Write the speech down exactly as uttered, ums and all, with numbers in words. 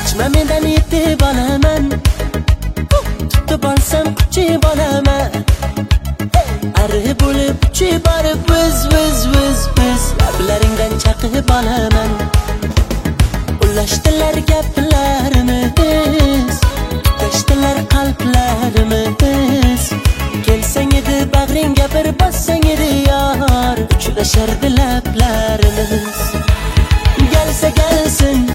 Qochma mendan yetib olaman, tutib olsam quchib olaman. Ari bo'lib uchib borib viz viz viz viz lablaringdan chaqib olaman. Ulashdilar gaplarimiz, tashdilar qalblarimiz. Kelsang edi bag'ringga bir bossang edi yor, uchrashardi lablarimiz. Gelse gelsin